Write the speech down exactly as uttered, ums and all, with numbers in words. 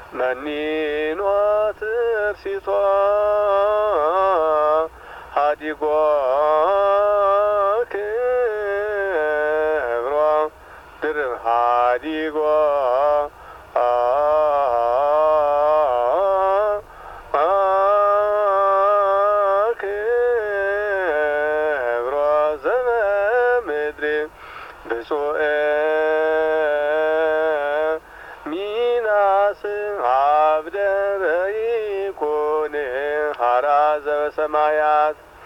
መኒኖ ትርሲቶ ሀዲጎ ክብሮ ድርብ ሀዲጎ ክብሮ ዘበምድር ብፁዕ ሚናስ አብደረ ይኩን ሀራ ዘበሰማያት